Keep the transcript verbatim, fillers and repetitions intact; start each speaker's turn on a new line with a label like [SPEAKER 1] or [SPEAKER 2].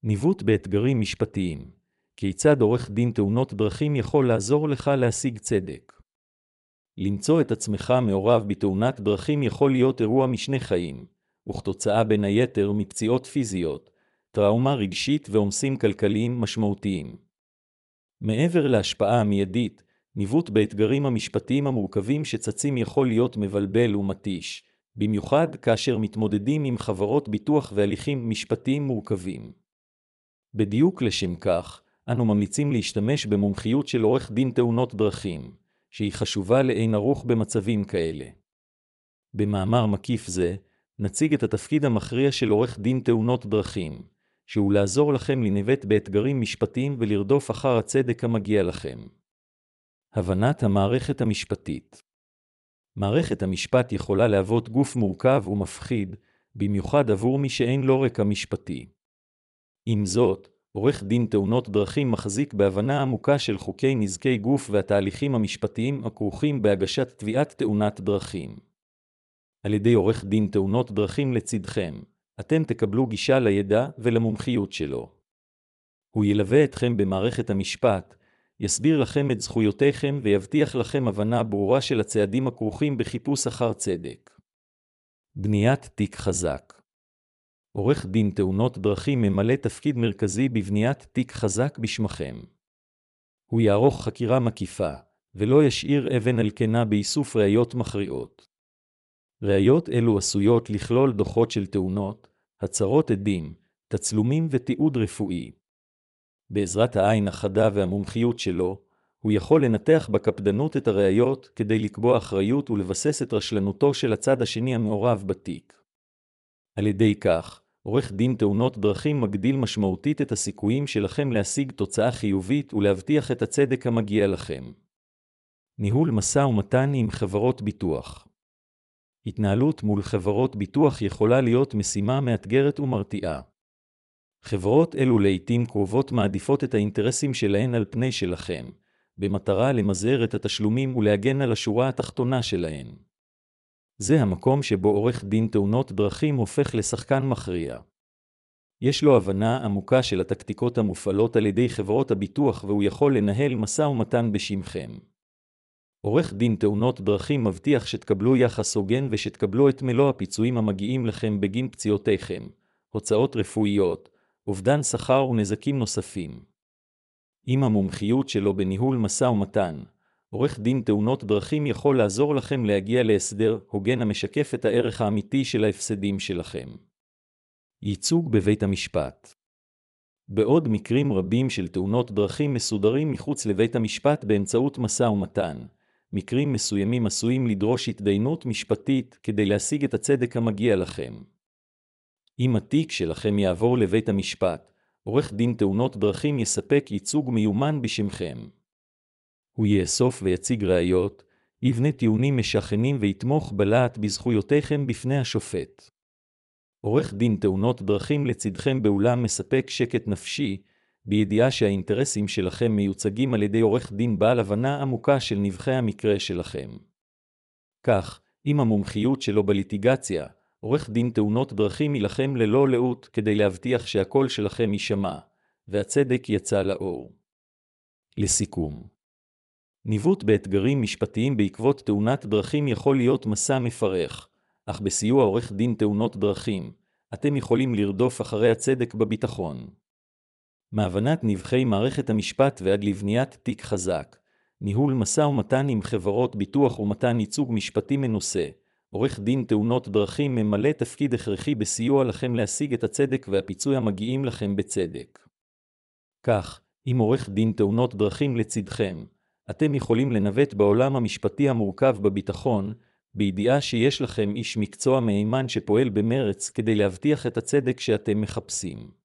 [SPEAKER 1] ניווט באתגרים משפטיים. כיצד עורך דין תאונות דרכים יכול לעזור לך להשיג צדק? למצוא את עצמך מעורב בתאונת דרכים יכול להיות אירוע משני חיים, וכתוצאה בין היתר מפציעות פיזיות, טראומה רגשית ועומסים כלכליים משמעותיים. מעבר להשפעה המיידית, ניווט באתגרים המשפטיים המורכבים שצצים יכול להיות מבלבל ומתיש, במיוחד כאשר מתמודדים עם חברות ביטוח והליכים משפטיים מורכבים. בדיוק לשם כך, אנו ממליצים להשתמש במומחיות של עורך דין תאונות דרכים, שהיא חשובה לאין ערוך במצבים כאלה. במאמר מקיף זה, נציג את התפקיד המכריע של עורך דין תאונות דרכים, שהוא לעזור לכם לנווט באתגרים משפטיים ולרדוף אחר הצדק המגיע לכם. הבנת המערכת המשפטית. מערכת המשפט יכולה להוות גוף מורכב ומפחיד, במיוחד עבור מי שאין לו רקע משפטי. עם זאת, עורך דין תאונות דרכים מחזיק בהבנה עמוקה של חוקי נזקי גוף והתהליכים המשפטיים הכרוכים בהגשת תביעת תאונת דרכים. על ידי עורך דין תאונות דרכים לצדכם, אתם תקבלו גישה לידע ולמומחיות שלו. הוא ילווה אתכם במערכת המשפט, יסביר לכם את זכויותיכם ויבטיח לכם הבנה ברורה של הצעדים הכרוכים בחיפוש אחר צדק. בניית תיק חזק. עורך דין תאונות דרכים ממלא תפקיד מרכזי בבניית תיק חזק בשמכם. הוא יערוך חקירה מקיפה, ולא ישאיר אבן על כנה באיסוף ראיות מכריעות. ראיות אלו עשויות לכלול דוחות של תאונות, הצהרות עדים, תצלומים ותיעוד רפואי. בעזרת העין החדה והמומחיות שלו, הוא יכול לנתח בקפדנות את הראיות כדי לקבוע אחריות ולבסס את רשלנותו של הצד השני המעורב בתיק. על ידי כך, עורך דין תאונות דרכים מגדיל משמעותית את הסיכויים שלכם להשיג תוצאה חיובית ולהבטיח את הצדק המגיע לכם. ניהול משא ומתן עם חברות ביטוח. התנהלות מול חברות ביטוח יכולה להיות משימה מאתגרת ומרתיעה. חברות אלו לעתים קרובות מעדיפות את האינטרסים שלהן על פני שלכם, במטרה למזער את התשלומים ולהגן על השורה התחתונה שלהן. זה המקום שבו עורך דין תאונות דרכים הופך לשחקן מכריע. יש לו הבנה עמוקה של הטקטיקות המופעלות על ידי חברות הביטוח והוא יכול לנהל משא ומתן בשמכם. עורך דין תאונות דרכים מבטיח שתקבלו יחס הוגן ושתקבלו את מלוא הפיצויים המגיעים לכם בגין פציעותיכם, הוצאות רפואיות, אובדן שכר ונזקים נוספים. עם המומחיות שלו בניהול משא ומתן, עורך דין תאונות דרכים יכול לעזור לכם להגיע להסדר הוגן המשקף את הערך האמיתי של ההפסדים שלכם. ייצוג בבית המשפט. בעוד מקרים רבים של תאונות דרכים מסודרים מחוץ לבית המשפט באמצעות משא ומתן, מקרים מסוימים עשויים לדרוש התדיינות משפטית כדי להשיג את הצדק המגיע לכם. אם התיק שלכם יעבור לבית המשפט, עורך דין תאונות דרכים יספק ייצוג מיומן בשמכם. הוא יאסוף ויציג ראיות, יבנה טיעונים משכנעים ויתמוך בלהט בזכויותיכם בפני השופט. עורך דין תאונות דרכים לצדכם באולם מספק שקט נפשי, בידיעה שהאינטרסים שלכם מיוצגים על ידי עורך דין בעל הבנה עמוקה של נבחי המקרה שלכם. כך, עם המומחיות שלו בליטיגציה, עורך דין תאונות דרכים ילחם ללא לאות כדי להבטיח שהקול שלכם יישמע, והצדק יצא לאור. לסיכום. ניווט באתגרים משפטיים בעקבות תאונת דרכים יכול להיות מסע מפרך, אך בסיוע עורך דין תאונות דרכים, אתם יכולים לרדוף אחרי הצדק בביטחון. מהבנת נבחי מערכת המשפט ועד לבניית תיק חזק, ניהול משא ומתן עם חברות ביטוח ומתן ייצוג משפטי מנוסה, עורך דין תאונות דרכים ממלא תפקיד הכרחי בסיוע לכם להשיג את הצדק והפיצוי המגיעים לכם בצדק. כך, עם עורך דין תאונות דרכים לצדכם, אתם יכולים לנווט בעולם המשפטי המורכב בביטחון, בידיעה שיש לכם איש מקצוע מהימן שפועל במרץ כדי להבטיח את הצדק שאתם מחפשים.